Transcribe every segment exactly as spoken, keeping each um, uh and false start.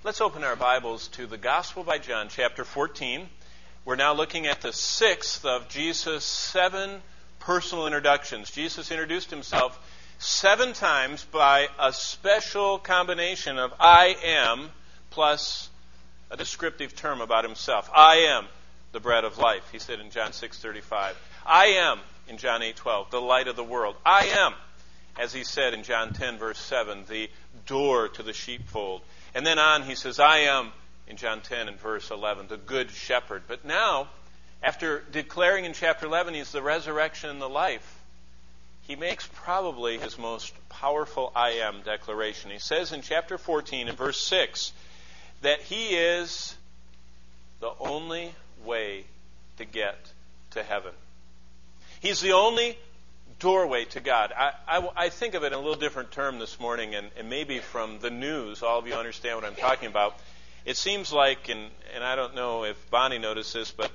Let's open our Bibles to the Gospel by John, chapter fourteen. We're now looking at the sixth of Jesus' seven personal introductions. Jesus introduced himself seven times by a special combination of I am plus a descriptive term about himself. I am the bread of life, he said in John six thirty-five. I am, in John eight twelve, the light of the world. I am, as he said in John ten, verse seven, the door to the sheepfold. And then on, he says, I am, in John ten and verse eleven, the good shepherd. But now, after declaring in chapter eleven he's the resurrection and the life, he makes probably his most powerful I am declaration. He says in chapter fourteen and verse six that he is the only way to get to heaven. He's the only doorway to God. I, I, I think of it in a little different term this morning, and, and maybe from the news, all of you understand what I'm talking about. It seems like, and, and I don't know if Bonnie noticed this, but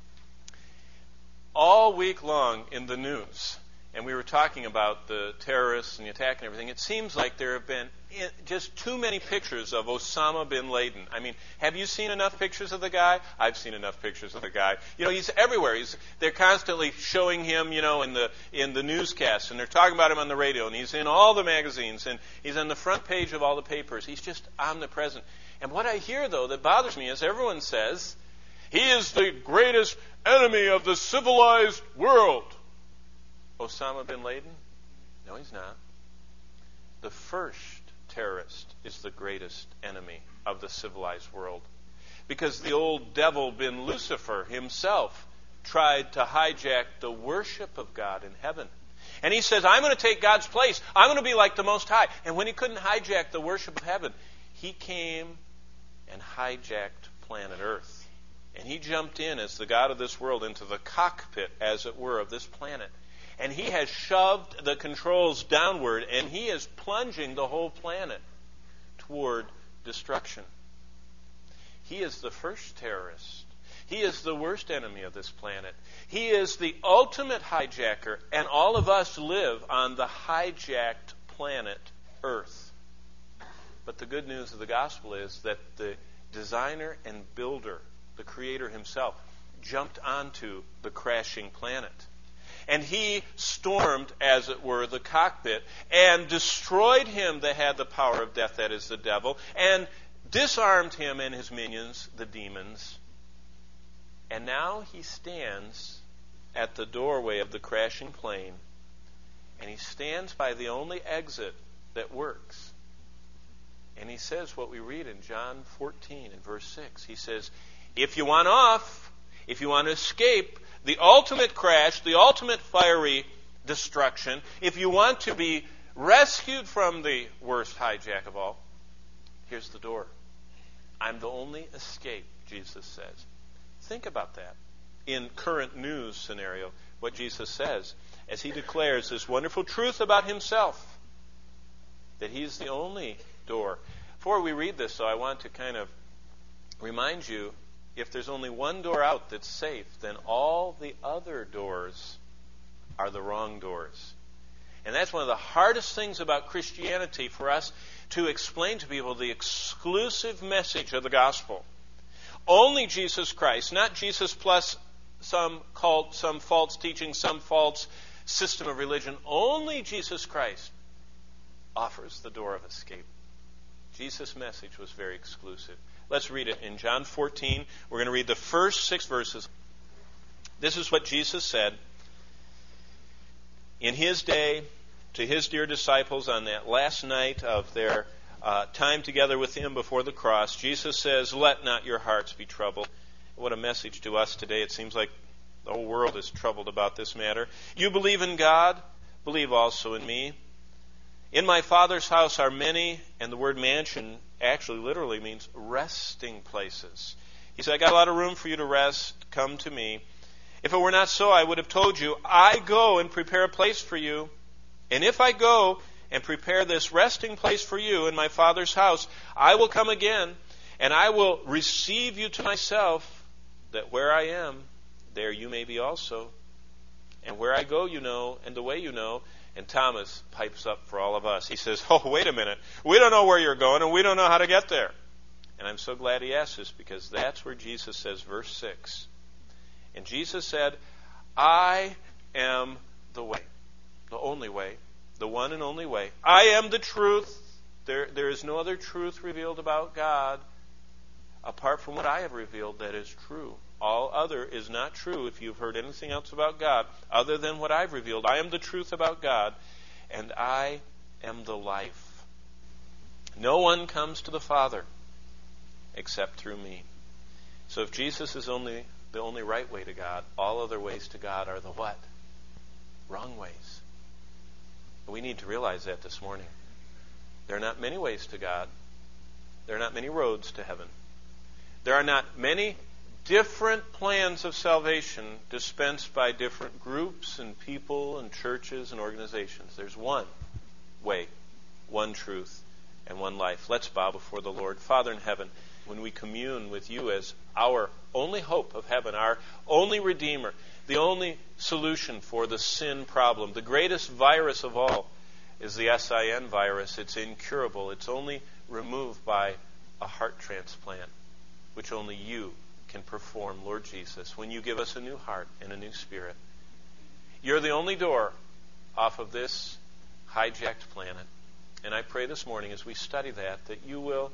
all week long in the news, and we were talking about the terrorists and the attack and everything, it seems like there have been just too many pictures of Osama bin Laden. I mean, have you seen enough pictures of the guy? I've seen enough pictures of the guy. You know, he's everywhere. He's, they're constantly showing him, you know, in the in the newscasts, and they're talking about him on the radio, and he's in all the magazines, and he's on the front page of all the papers. He's just omnipresent. And what I hear, though, that bothers me is everyone says, he is the greatest enemy of the civilized world. Osama bin Laden? No, he's not. The first terrorist is the greatest enemy of the civilized world. Because the old devil bin Lucifer himself tried to hijack the worship of God in heaven. And he says, I'm going to take God's place. I'm going to be like the Most High. And when he couldn't hijack the worship of heaven, he came and hijacked planet Earth. And he jumped in as the God of this world into the cockpit, as it were, of this planet. And he has shoved the controls downward, and he is plunging the whole planet toward destruction. He is the first terrorist. He is the worst enemy of this planet. He is the ultimate hijacker, and all of us live on the hijacked planet Earth. But the good news of the gospel is that the designer and builder, the Creator himself, jumped onto the crashing planet. And he stormed, as it were, the cockpit and destroyed him that had the power of death, that is the devil, and disarmed him and his minions, the demons. And now he stands at the doorway of the crashing plane, and he stands by the only exit that works. And he says what we read in John fourteen and verse six. He says, if you want off, if you want to escape the ultimate crash, the ultimate fiery destruction, if you want to be rescued from the worst hijack of all, here's the door. I'm the only escape, Jesus says. Think about that in current news scenario, what Jesus says as he declares this wonderful truth about himself, that he's the only door. Before we read this, though, I want to kind of remind you, if there's only one door out that's safe, then all the other doors are the wrong doors. And that's one of the hardest things about Christianity for us to explain to people, the exclusive message of the gospel. Only Jesus Christ, not Jesus plus some cult, some false teaching, some false system of religion. Only Jesus Christ offers the door of escape. Jesus' message was very exclusive. Let's read it in John fourteen. We're going to read the first six verses. This is what Jesus said in his day to his dear disciples on that last night of their uh, time together with him before the cross. Jesus says, let not your hearts be troubled. What a message to us today. It seems like the whole world is troubled about this matter. You believe in God, believe also in me. In my Father's house are many, and the word mansion actually literally means resting places. He said, I got a lot of room for you to rest. Come to me. If it were not so, I would have told you, I go and prepare a place for you. And if I go and prepare this resting place for you in my Father's house, I will come again, and I will receive you to myself, that where I am, there you may be also. And where I go, you know, and the way you know. And Thomas pipes up for all of us. He says, oh, wait a minute. We don't know where you're going, and we don't know how to get there. And I'm so glad he asked this, because that's where Jesus says, verse six. And Jesus said, I am the way, the only way, the one and only way. I am the truth. There, there is no other truth revealed about God apart from what I have revealed that is true. All other is not true if you've heard anything else about God other than what I've revealed. I am the truth about God, and I am the life. No one comes to the Father except through me. So if Jesus is only the only right way to God, all other ways to God are the what? Wrong ways. We need to realize that this morning. There are not many ways to God. There are not many roads to heaven. There are not many different plans of salvation dispensed by different groups and people and churches and organizations. There's one way, one truth, and one life. Let's bow before the Lord. Father in heaven, when we commune with you as our only hope of heaven, our only Redeemer, the only solution for the sin problem, the greatest virus of all is the S I N virus. It's incurable. It's only removed by a heart transplant, which only you can perform, Lord Jesus, when you give us a new heart and a new spirit. You're the only door off of this hijacked planet. And I pray this morning as we study that, that you will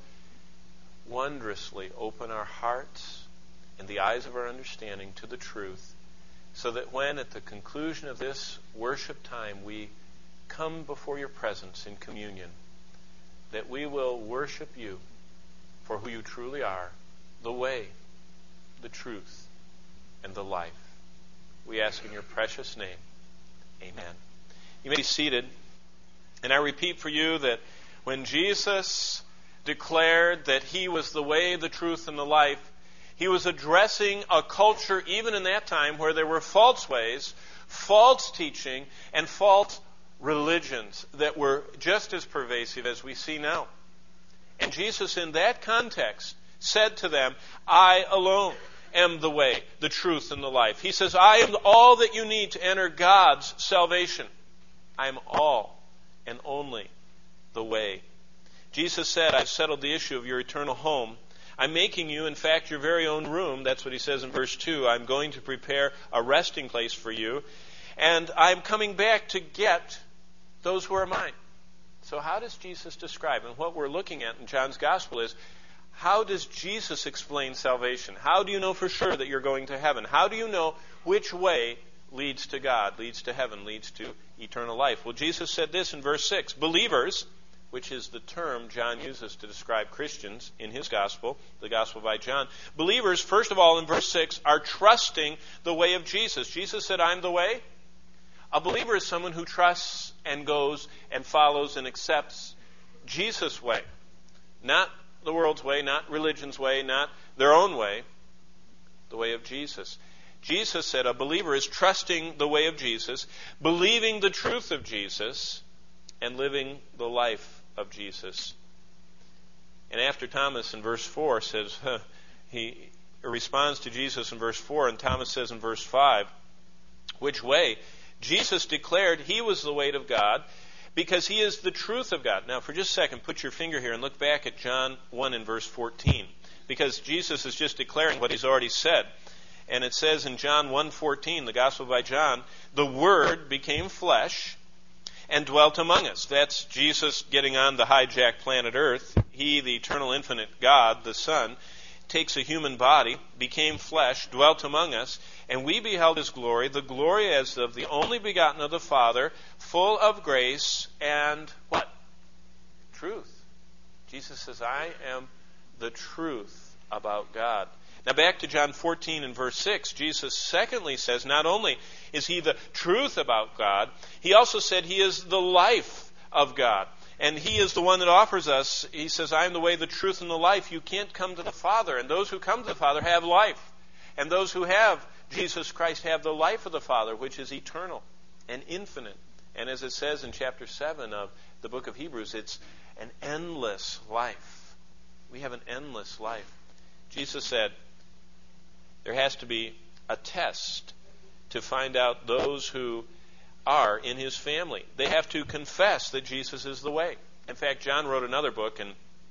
wondrously open our hearts and the eyes of our understanding to the truth, so that when at the conclusion of this worship time we come before your presence in communion, that we will worship you for who you truly are, the way, the truth, and the life. We ask in your precious name. Amen. You may be seated. And I repeat for you that when Jesus declared that he was the way, the truth, and the life, he was addressing a culture, even in that time, where there were false ways, false teaching, and false religions that were just as pervasive as we see now. And Jesus, in that context, said to them, I alone am the way, the truth, and the life. He says, I am all that you need to enter God's salvation. I am all and only the way. Jesus said, I've settled the issue of your eternal home. I'm making you, in fact, your very own room. That's what he says in verse two. I'm going to prepare a resting place for you. And I'm coming back to get those who are mine. So how does Jesus describe? And what we're looking at in John's Gospel is, how does Jesus explain salvation? How do you know for sure that you're going to heaven? How do you know which way leads to God, leads to heaven, leads to eternal life? Well, Jesus said this in verse six. Believers, which is the term John uses to describe Christians in his gospel, the gospel by John. Believers, first of all, in verse six, are trusting the way of Jesus. Jesus said, I'm the way. A believer is someone who trusts and goes and follows and accepts Jesus' way. Not the world's way, not religion's way, not their own way, the way of Jesus. Jesus said a believer is trusting the way of Jesus, believing the truth of Jesus, and living the life of Jesus. And after Thomas in verse four says, huh, he responds to Jesus in verse four, and Thomas says in verse five, which way? Jesus declared he was the way of God because he is the truth of God. Now, for just a second, put your finger here and look back at John one in verse fourteen, because Jesus is just declaring what he's already said. And it says in John one fourteen, the Gospel by John, the Word became flesh and dwelt among us. That's Jesus getting on the hijacked planet Earth. He, the eternal infinite God, the Son, takes a human body, became flesh, dwelt among us, and we beheld his glory, the glory as of the only begotten of the Father, full of grace and what? Truth. Jesus says, I am the truth about God. Now back to John fourteen and verse six, Jesus secondly says, not only is he the truth about God, he also said he is the life of God. And he is the one that offers us, he says, I am the way, the truth, and the life. You can't come to the Father. And those who come to the Father have life. And those who have Jesus Christ have the life of the Father, which is eternal and infinite. And as it says in chapter seven of the book of Hebrews, it's an endless life. We have an endless life. Jesus said there has to be a test to find out those who are in his family. They have to confess that Jesus is the way. In fact, John wrote another book, and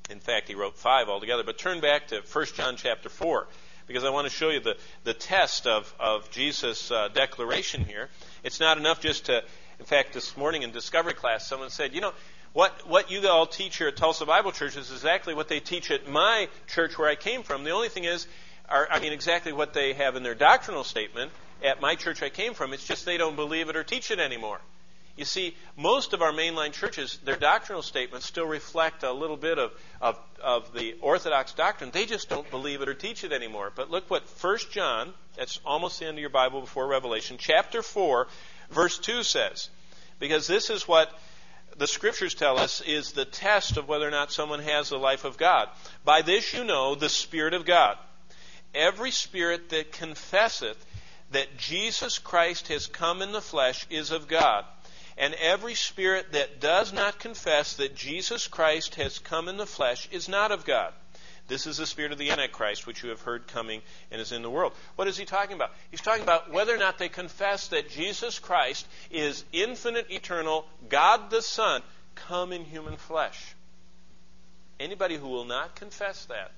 In fact, he wrote five altogether. But turn back to First John chapter four, because I want to show you the, the test of, of Jesus' uh, declaration here. It's not enough just to, in fact, this morning in Discovery class, someone said, you know, what, what you all teach here at Tulsa Bible Church is exactly what they teach at my church where I came from. The only thing is, are, I mean, exactly what they have in their doctrinal statement at my church I came from. It's just they don't believe it or teach it anymore. You see, most of our mainline churches, their doctrinal statements still reflect a little bit of, of, of the Orthodox doctrine. They just don't believe it or teach it anymore. But look what First John, that's almost the end of your Bible before Revelation, chapter four, verse two says. Because this is what the Scriptures tell us is the test of whether or not someone has the life of God. By this you know the Spirit of God. Every spirit that confesseth that Jesus Christ has come in the flesh is of God. And every spirit that does not confess that Jesus Christ has come in the flesh is not of God. This is the spirit of the Antichrist, which you have heard coming and is in the world. What is he talking about? He's talking about whether or not they confess that Jesus Christ is infinite, eternal, God the Son, come in human flesh. Anybody who will not confess that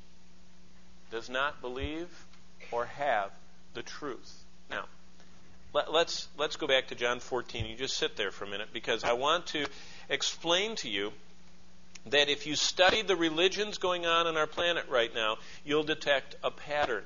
does not believe or have the truth. Now, Let's let's go back to John fourteen. You just sit there for a minute, because I want to explain to you that if you study the religions going on on our planet right now, you'll detect a pattern.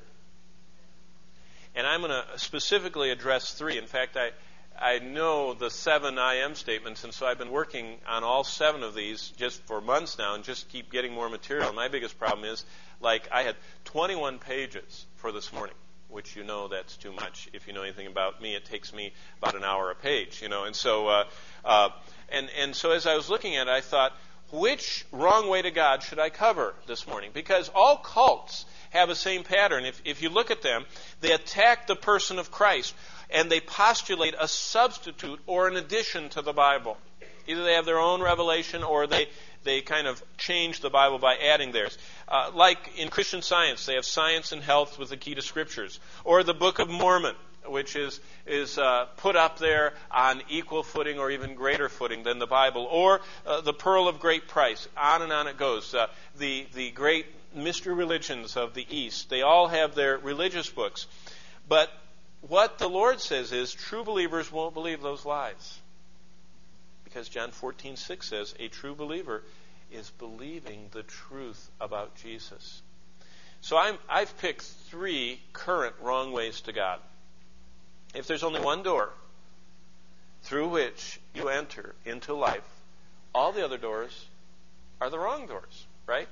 And I'm going to specifically address three. In fact, I I know the seven I am statements, and so I've been working on all seven of these just for months now and just keep getting more material. My biggest problem is, like, I had twenty-one pages for this morning, which you know that's too much. If you know anything about me, it takes me about an hour a page, you know. And so, uh, uh, and and so as I was looking at it, I thought, which wrong way to God should I cover this morning? Because all cults have the same pattern. If if you look at them, they attack the person of Christ, and they postulate a substitute or an addition to the Bible. Either they have their own revelation, or they they kind of change the Bible by adding theirs. Uh, like in Christian Science, they have Science and Health with the key to Scriptures. Or the Book of Mormon, which is is uh, put up there on equal footing or even greater footing than the Bible. Or uh, the Pearl of Great Price. On and on it goes. Uh, the, the great mystery religions of the East, they all have their religious books. But what the Lord says is, true believers won't believe those lies. Because John fourteen six says, a true believer is believing the truth about Jesus. So I'm, I've picked three current wrong ways to God. If there's only one door through which you enter into life, all the other doors are the wrong doors, right?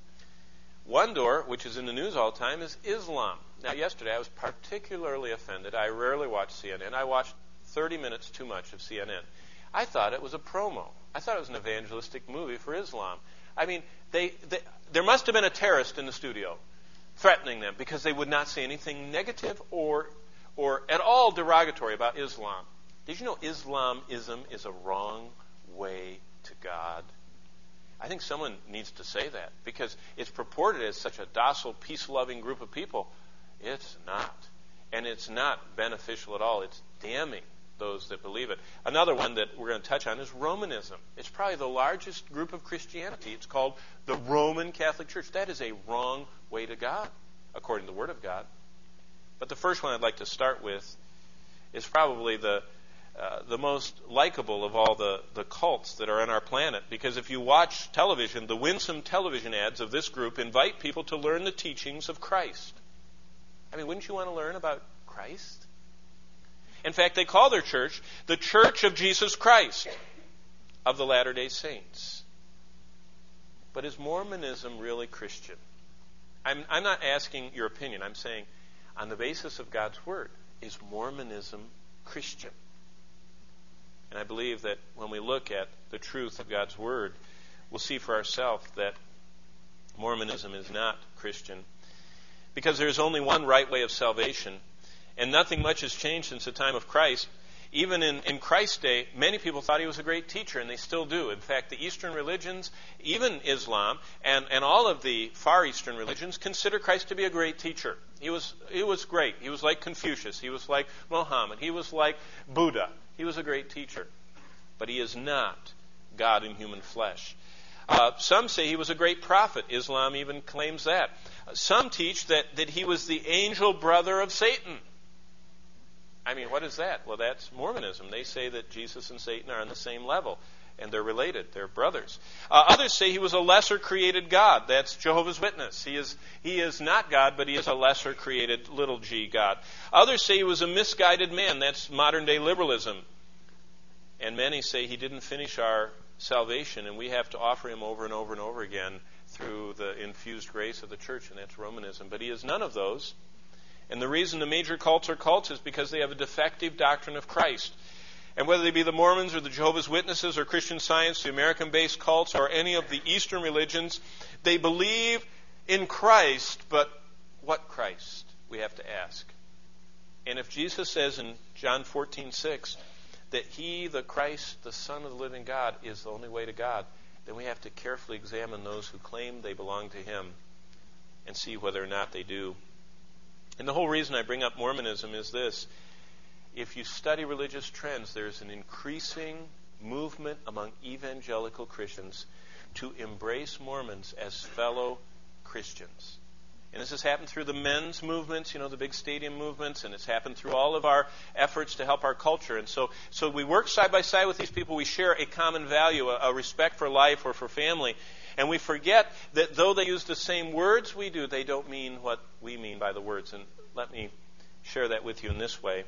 One door, which is in the news all the time, is Islam. Now, yesterday I was particularly offended. I rarely watch C N N. I watched thirty minutes too much of C N N. I thought it was a promo. I thought it was an evangelistic movie for Islam. I mean, they, they there must have been a terrorist in the studio threatening them, because they would not say anything negative or or at all derogatory about Islam. Did you know Islamism is a wrong way to God? I think someone needs to say that, because it's purported as such a docile, peace-loving group of people. It's not. And it's not beneficial at all. It's damning those that believe it. Another one that we're going to touch on is Romanism. It's probably the largest group of Christianity. It's called the Roman Catholic Church. That is a wrong way to God, according to the Word of God. But the first one I'd like to start with is probably the uh, the most likable of all the, the cults that are on our planet. Because if you watch television, the winsome television ads of this group invite people to learn the teachings of Christ. I mean, wouldn't you want to learn about Christ? In fact, they call their church the Church of Jesus Christ of the Latter-day Saints. But is Mormonism really Christian? I'm, I'm not asking your opinion. I'm saying, on the basis of God's Word, is Mormonism Christian? And I believe that when we look at the truth of God's Word, we'll see for ourselves that Mormonism is not Christian. Because there is only one right way of salvation. And nothing much has changed since the time of Christ. Even in, in Christ's day, many people thought he was a great teacher, and they still do. In fact, the Eastern religions, even Islam, and, and all of the Far Eastern religions, consider Christ to be a great teacher. He was, he was great. He was like Confucius. He was like Muhammad. He was like Buddha. He was a great teacher. But he is not God in human flesh. Uh, some say he was a great prophet. Islam even claims that. Some teach that, that he was the angel brother of Satan. I mean, what is that? Well, that's Mormonism. They say that Jesus and Satan are on the same level, and they're related. They're brothers. Uh, others say he was a lesser created God. That's Jehovah's Witness. He is, he is not God, but he is a lesser created little g God. Others say he was a misguided man. That's modern day liberalism. And many say he didn't finish our salvation, and we have to offer him over and over and over again through the infused grace of the church, and that's Romanism. But he is none of those. And the reason the major cults are cults is because they have a defective doctrine of Christ. And whether they be the Mormons or the Jehovah's Witnesses or Christian Science, the American-based cults, or any of the Eastern religions, they believe in Christ, but what Christ? We have to ask. And if Jesus says in John fourteen six that he, the Christ, the Son of the living God, is the only way to God, then we have to carefully examine those who claim they belong to him and see whether or not they do. And the whole reason I bring up Mormonism is this. If you study religious trends, there's an increasing movement among evangelical Christians to embrace Mormons as fellow Christians. And this has happened through the men's movements, you know, the big stadium movements, and it's happened through all of our efforts to help our culture. And so, so we work side by side with these people. We share a common value, a, a respect for life or for family. And we forget that though they use the same words we do, they don't mean what we mean by the words. And let me share that with you in this way.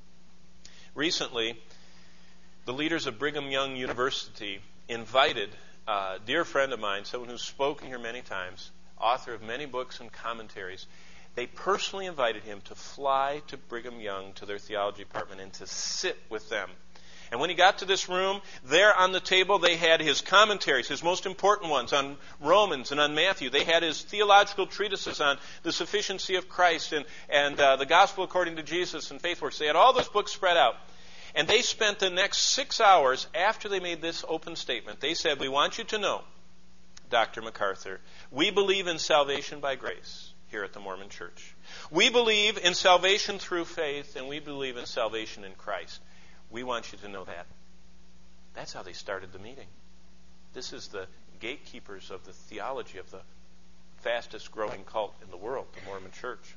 Recently, the leaders of Brigham Young University invited a dear friend of mine, someone who's spoken here many times, author of many books and commentaries. They personally invited him to fly to Brigham Young, to their theology department, and to sit with them. And when he got to this room, there on the table they had his commentaries, his most important ones on Romans and on Matthew. They had his theological treatises on the sufficiency of Christ and, and uh, the gospel according to Jesus and faith works. They had all those books spread out. And they spent the next six hours after they made this open statement. They said, we want you to know, Doctor MacArthur, we believe in salvation by grace here at the Mormon Church. We believe in salvation through faith, and we believe in salvation in Christ. We want you to know that. That's how they started the meeting. This is the gatekeepers of the theology of the fastest growing cult in the world, the Mormon Church.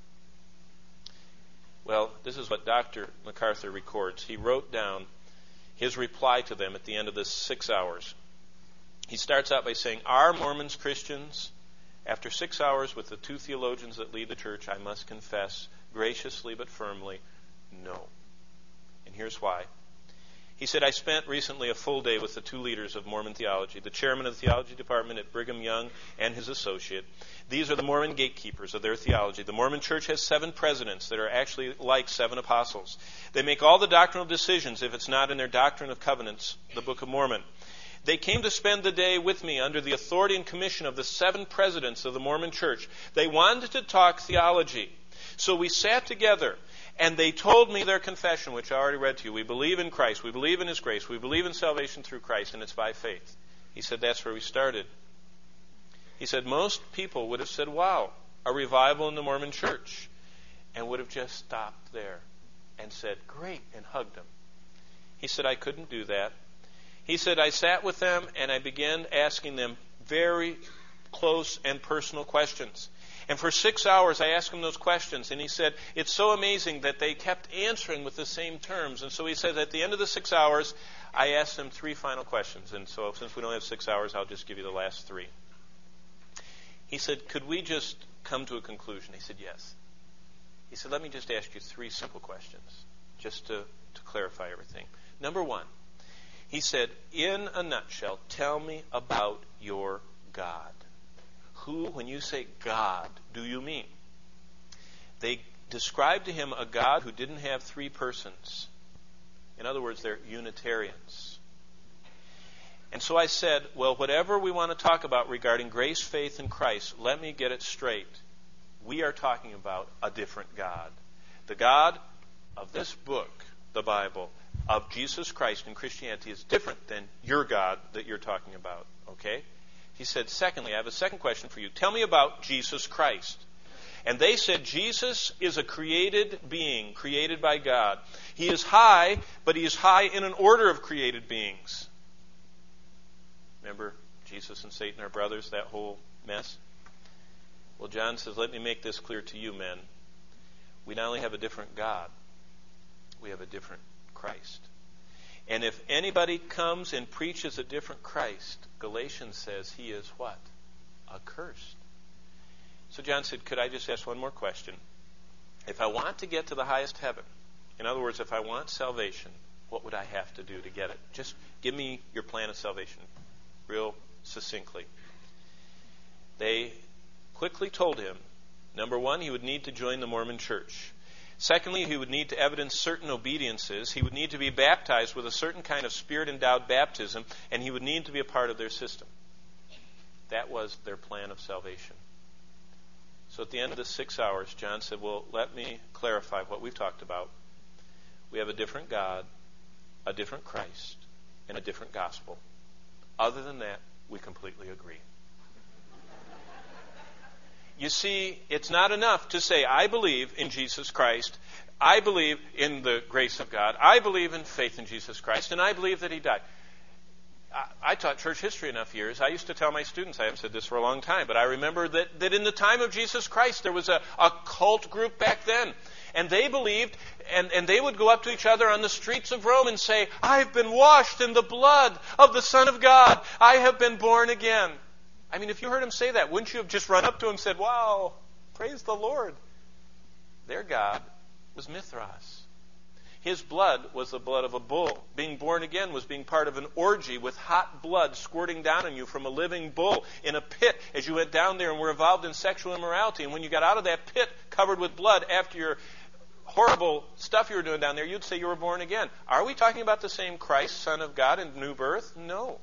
Well, this is what Doctor MacArthur records. He wrote down his reply to them at the end of this six hours. He starts out by saying, are Mormons Christians? After six hours with the two theologians that lead the church, I must confess, graciously but firmly, no. And here's why. He said, I spent recently a full day with the two leaders of Mormon theology, the chairman of the theology department at Brigham Young and his associate. These are the Mormon gatekeepers of their theology. The Mormon Church has seven presidents that are actually like seven apostles. They make all the doctrinal decisions if it's not in their Doctrine of Covenants, the Book of Mormon. They came to spend the day with me under the authority and commission of the seven presidents of the Mormon Church. They wanted to talk theology. So we sat together, and they told me their confession, which I already read to you. We believe in Christ. We believe in his grace. We believe in salvation through Christ, and it's by faith. He said that's where we started. He said most people would have said, wow, a revival in the Mormon Church, and would have just stopped there and said, great, and hugged him. He said, I couldn't do that. He said, I sat with them, and I began asking them very close and personal questions. And for six hours, I asked him those questions. And he said, it's so amazing that they kept answering with the same terms. And so he said, at the end of the six hours, I asked them three final questions. And so since we don't have six hours, I'll just give you the last three. He said, could we just come to a conclusion? He said, yes. He said, let me just ask you three simple questions, just to, to clarify everything. Number one, he said, in a nutshell, tell me about your God. Who, when you say God, do you mean? They described to him a God who didn't have three persons. In other words, they're Unitarians. And so I said, well, whatever we want to talk about regarding grace, faith, and Christ, let me get it straight. We are talking about a different God. The God of this book, the Bible, of Jesus Christ and Christianity is different than your God that you're talking about. Okay? He said, secondly, I have a second question for you. Tell me about Jesus Christ. And they said, Jesus is a created being, created by God. He is high, but he is high in an order of created beings. Remember Jesus and Satan are brothers, that whole mess. Well, John says, let me make this clear to you, men. We not only have a different God, we have a different Christ. And if anybody comes and preaches a different Christ, Galatians says he is what? Accursed. So John said, could I just ask one more question? If I want to get to the highest heaven, in other words, if I want salvation, what would I have to do to get it? Just give me your plan of salvation, real succinctly. They quickly told him, number one, he would need to join the Mormon church. Secondly, he would need to evidence certain obediences. He would need to be baptized with a certain kind of spirit-endowed baptism, and he would need to be a part of their system. That was their plan of salvation. So at the end of the six hours, John said, well, let me clarify what we've talked about. We have a different God, a different Christ, and a different gospel. Other than that, we completely agree. You see, it's not enough to say, I believe in Jesus Christ, I believe in the grace of God, I believe in faith in Jesus Christ, and I believe that he died. I, I taught church history enough years. I used to tell my students, I haven't said this for a long time, but I remember that, that in the time of Jesus Christ, there was a, a cult group back then. And they believed, and, and they would go up to each other on the streets of Rome and say, I've been washed in the blood of the Son of God. I have been born again. I mean, if you heard him say that, wouldn't you have just run up to him and said, wow, praise the Lord? Their God was Mithras. His blood was the blood of a bull. Being born again was being part of an orgy with hot blood squirting down on you from a living bull in a pit as you went down there and were involved in sexual immorality. And when you got out of that pit covered with blood after your horrible stuff you were doing down there, you'd say you were born again. Are we talking about the same Christ, Son of God, and new birth? No.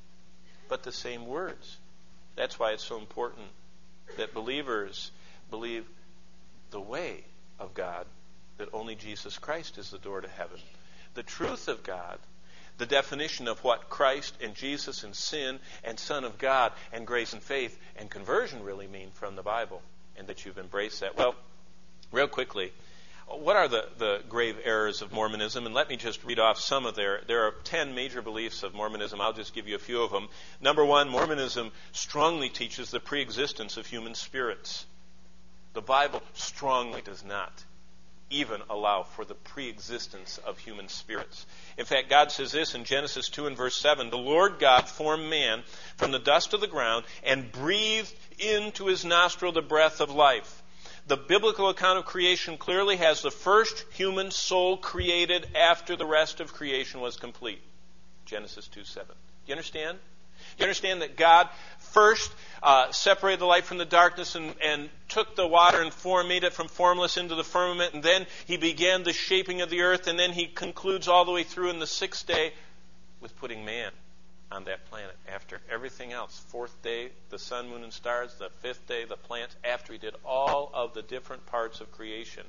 But the same words. That's why it's so important that believers believe the way of God, that only Jesus Christ is the door to heaven. The truth of God, the definition of what Christ and Jesus and sin and Son of God and grace and faith and conversion really mean from the Bible, and that you've embraced that. Well, real quickly, what are the, the grave errors of Mormonism? And let me just read off some of their, there are ten major beliefs of Mormonism. I'll just give you a few of them. Number one, Mormonism strongly teaches the preexistence of human spirits. The Bible strongly does not even allow for the preexistence of human spirits. In fact, God says this in Genesis two and verse seven, the Lord God formed man from the dust of the ground and breathed into his nostril the breath of life. The biblical account of creation clearly has the first human soul created after the rest of creation was complete. Genesis two seven. Do you understand? Do you understand that God first uh, separated the light from the darkness and, and took the water and form, made it from formless into the firmament, and then he began the shaping of the earth, and then he concludes all the way through in the sixth day with putting man on that planet after everything else. Fourth day, the sun, moon, and stars. The fifth day, the plants. After he did all of the different parts of creation,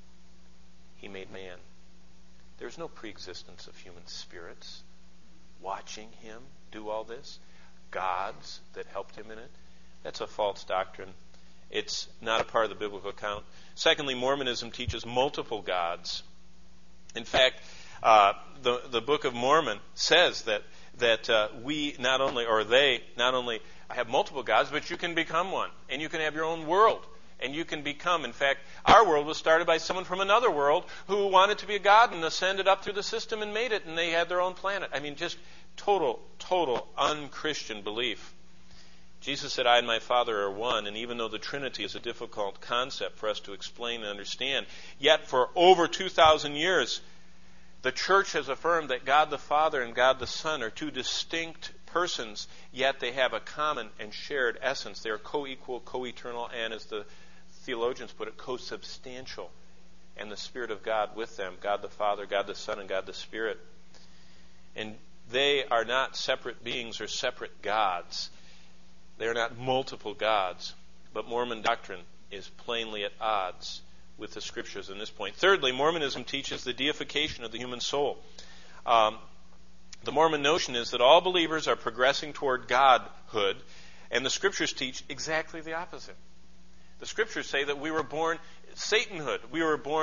he made man. There's no preexistence of human spirits watching him do all this. Gods that helped him in it. That's a false doctrine. It's not a part of the biblical account. Secondly, Mormonism teaches multiple gods. In fact, uh, the, the Book of Mormon says that that uh, we not only, or they not only have multiple gods, but you can become one. And you can have your own world. And you can become, in fact, our world was started by someone from another world who wanted to be a god and ascended up through the system and made it, and they had their own planet. I mean, just total, total un-Christian belief. Jesus said, I and my Father are one, and even though the Trinity is a difficult concept for us to explain and understand, yet for over two thousand years, the church has affirmed that God the Father and God the Son are two distinct persons, yet they have a common and shared essence. They are co-equal, co-eternal, and as the theologians put it, co-substantial. And the Spirit of God with them, God the Father, God the Son, and God the Spirit. And they are not separate beings or separate gods. They are not multiple gods. But Mormon doctrine is plainly at odds with the Scriptures in this point. Thirdly, Mormonism teaches the deification of the human soul. Um, the Mormon notion is that all believers are progressing toward godhood, and the Scriptures teach exactly the opposite. The Scriptures say that we were born Satanhood. We were born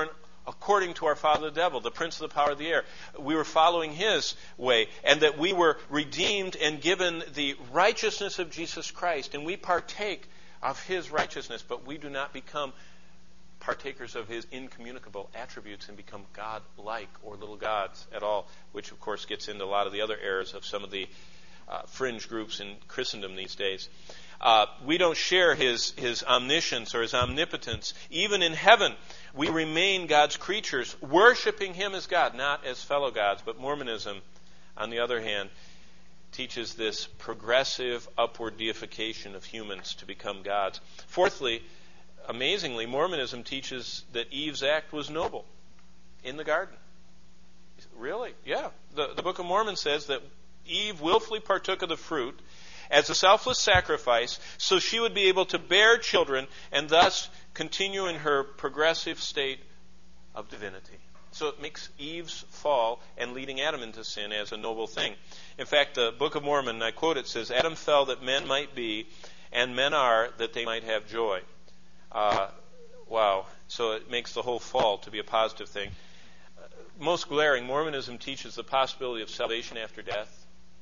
according to our father the devil, the prince of the power of the air. We were following his way, and that we were redeemed and given the righteousness of Jesus Christ, and we partake of his righteousness, but we do not become partakers of his incommunicable attributes and become God-like or little gods at all, which of course gets into a lot of the other errors of some of the uh, fringe groups in Christendom these days. Uh, we don't share his, his omniscience or his omnipotence. Even in heaven, we remain God's creatures, worshiping him as God, not as fellow gods. But Mormonism, on the other hand, teaches this progressive upward deification of humans to become gods. Fourthly, amazingly, Mormonism teaches that Eve's act was noble in the garden. Really? Yeah. The, the Book of Mormon says that Eve willfully partook of the fruit as a selfless sacrifice so she would be able to bear children and thus continue in her progressive state of divinity. So it makes Eve's fall and leading Adam into sin as a noble thing. In fact, the Book of Mormon, I quote, it says, Adam fell that men might be, and men are that they might have joy. Uh, wow. So it makes the whole fall to be a positive thing. Uh, most glaring, Mormonism teaches the possibility of salvation after death.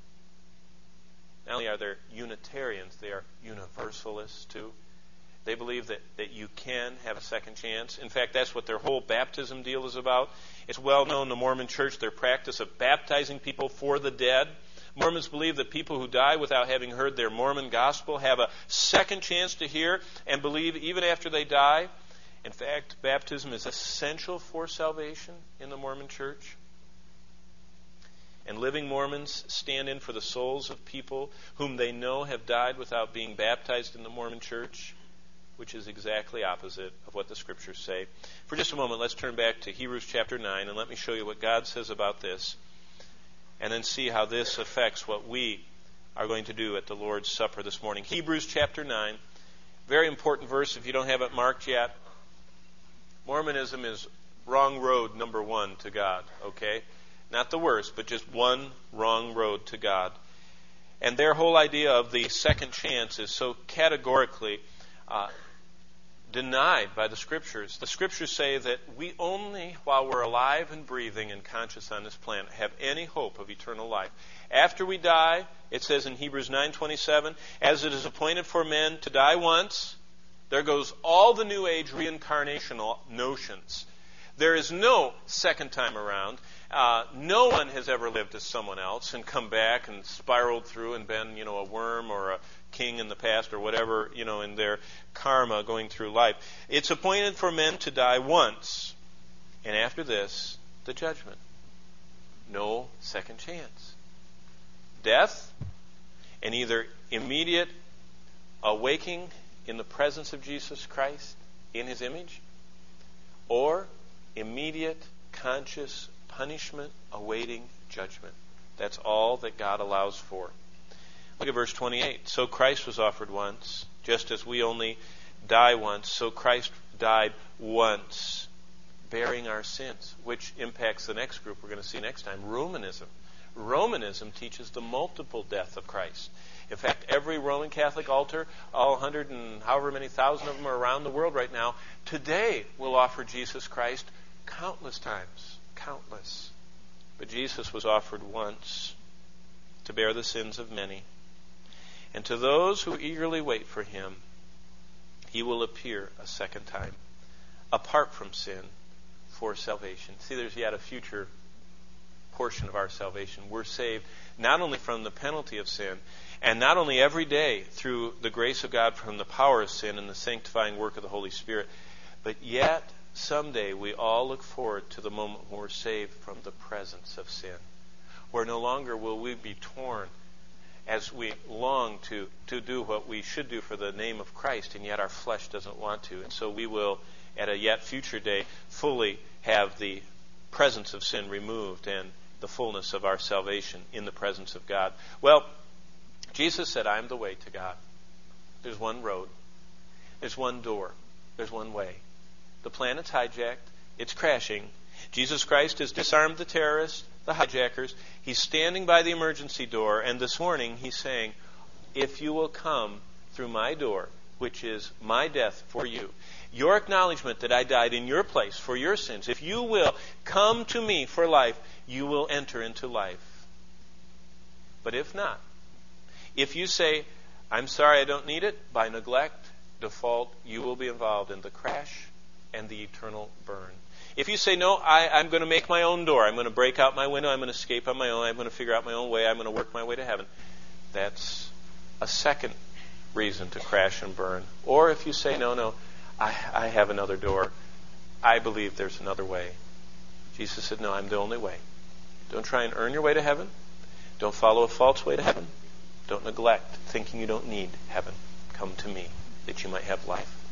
Not only are they Unitarians, they are Universalists too. They believe that, that you can have a second chance. In fact, that's what their whole baptism deal is about. It's well known in the Mormon Church, their practice of baptizing people for the dead. Mormons believe that people who die without having heard their Mormon gospel have a second chance to hear and believe even after they die. In fact, baptism is essential for salvation in the Mormon Church. And living Mormons stand in for the souls of people whom they know have died without being baptized in the Mormon Church, which is exactly opposite of what the Scriptures say. For just a moment, let's turn back to Hebrews chapter nine, and let me show you what God says about this, and then see how this affects what we are going to do at the Lord's Supper this morning. Hebrews chapter nine, very important verse if you don't have it marked yet. Mormonism is wrong road number one to God, okay? Not the worst, but just one wrong road to God. And their whole idea of the second chance is so categorically uh, denied by the Scriptures. The Scriptures say that we only, while we're alive and breathing and conscious on this planet, have any hope of eternal life. After we die, it says in Hebrews nine twenty-seven, as it is appointed for men to die once, there goes all the New Age reincarnational notions. There is no second time around. Uh, no one has ever lived as someone else and come back and spiraled through and been, you know, a worm or a king in the past or whatever, you know, in their karma going through life. It's appointed for men to die once, and after this, the judgment. No second chance. Death and either immediate awaking in the presence of Jesus Christ in his image, or immediate conscious punishment awaiting judgment. That's all that God allows for. Look at verse twenty-eight. So Christ was offered once, just as we only die once. So Christ died once, bearing our sins, which impacts the next group we're going to see next time, Romanism. Romanism teaches the multiple death of Christ. In fact, every Roman Catholic altar, all hundred and however many thousand of them are around the world right now, today will offer Jesus Christ countless times. Countless. But Jesus was offered once to bear the sins of many. And to those who eagerly wait for him, he will appear a second time, apart from sin, for salvation. See, there's yet a future portion of our salvation. We're saved not only from the penalty of sin, and not only every day through the grace of God from the power of sin and the sanctifying work of the Holy Spirit, but yet someday we all look forward to the moment when we're saved from the presence of sin, where no longer will we be torn as we long to, to do what we should do for the name of Christ, and yet our flesh doesn't want to. And so we will, at a yet future day, fully have the presence of sin removed and the fullness of our salvation in the presence of God. Well, Jesus said, I am the way to God. There's one road. There's one door. There's one way. The planet's hijacked. It's crashing. Jesus Christ has disarmed the terrorists, the hijackers. He's standing by the emergency door, and this morning he's saying, if you will come through my door, which is my death for you. Your acknowledgement that I died in your place for your sins. If you will come to me for life, you will enter into life. But if not, if you say, I'm sorry, I don't need it, by neglect, default, you will be involved in the crash and the eternal burn. If you say, no, I, I'm going to make my own door, I'm going to break out my window, I'm going to escape on my own, I'm going to figure out my own way, I'm going to work my way to heaven, that's a second reason to crash and burn. Or if you say, no, no, I, I have another door, I believe there's another way. Jesus said, no, I'm the only way. Don't try and earn your way to heaven. Don't follow a false way to heaven. Don't neglect thinking you don't need heaven. Come to me that you might have life.